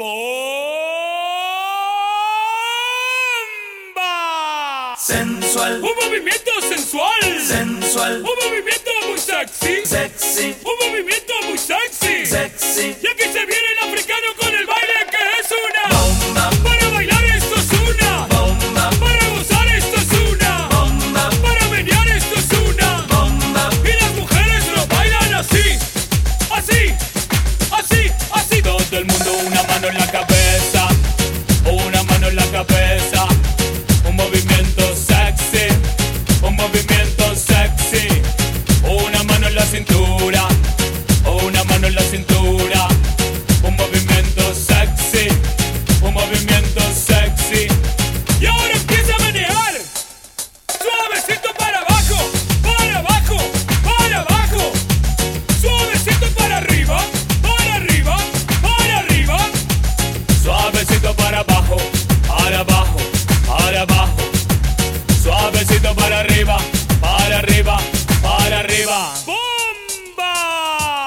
¡Bomba! Sensual, Un movimiento sensual. sensual, Un movimiento muy sexy. sexy, Un movimiento muy sexy. sexy, Y aquí se viene el africano con el baile que es una bomba, Para bailar esto es una bomba, Para gozar esto es una bomba, Para menear esto es una bomba, Y las mujeres lo bailan así. Así, así, así. Todo el mundo una mano en la cabeza. Una mano en la cabeza. Un movimiento sexy. Un movimiento sexy. Una mano en la cintura. Una mano en la cintura. Un movimiento sexy. Un movimiento sexy. Y ahora empieza a menear. Suavecito para abajo. Para abajo. Para abajo. Suavecito para arriba. Para arriba. Para arriba. Suavecito para abajo. Para abajo. Para abajo. Suavecito para arriba. Para arriba. Para arriba. ¡Bomba!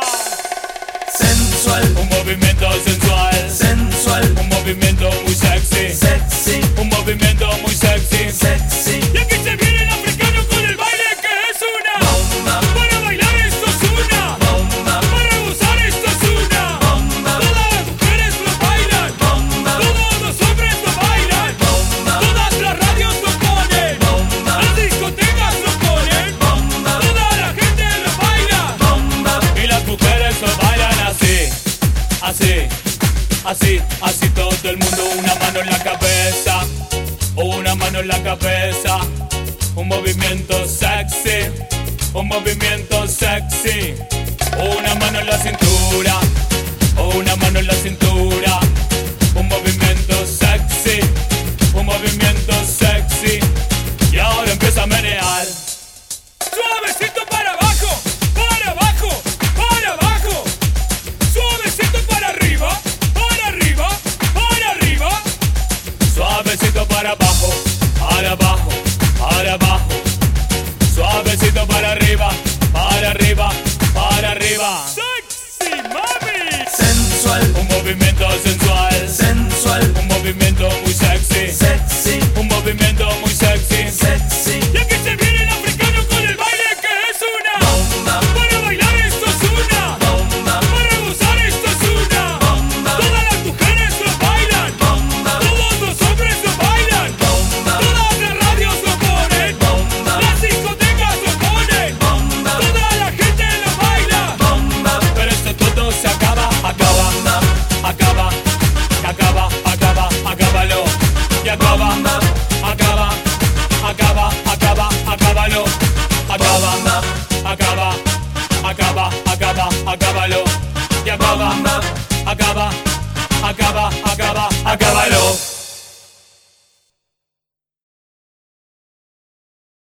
sensual, Un movimiento sensual. sensual, Un movimiento muy sexy. sexy, Un movimiento muy sexy. sexy, Y aquí se viene el africano con el baile que es una bomba, Para bailar esto es una bomba, Para gozar esto es una bomba, Todas las mujeres lo bailan. bomba, Todos los hombres lo bailan. bomba, Todas las radios lo ponen. bomba, Las discotecas lo ponen. bomba, Toda la gente lo baila. bomba, Y las mujeres lo bailan así. Así, así, así todo el mundo. Una mano en la cabeza. Una mano en la cabeza. Un movimiento sexy. Un movimiento sexy. Una mano en la cintura. Una mano en la cintura. Un movimiento sexy. Un movimiento sexy. Y ahora empieza a menear. Suavecito para abajo. Para abajo. Para abajo. Suavecito para arriba. Para arriba. Para arriba. Suavecito para abajo. Para abajo. Para abajo. Suavecito para arriba. Para arriba. Para arriba. ¡Sexy, mami! sensual, Un movimiento sensual. sensual, Un movimiento muy sexy. sexy, Un movimiento muy sexy. sexy, Y aquí se viene el africano con el baile que es una bomba, Para bailar esto es una bomba, Para gozar esto es una bomba, Todas las mujeres lo bailan. bomba, Todos los hombres lo bailan. bomba, Todas las radios lo ponen. bomba, Las discotecas lo ponen. bomba, Toda la gente lo baila. bomba, Pero esto todo se acaba, acaba, acaba, acaba, acaba, acábalo. Y acaba, acaba, acaba, acaba, acábalo. Acaba, acaba, acaba, acaba, acábalo. Y acaba, acaba, acaba, acaba, acábalo.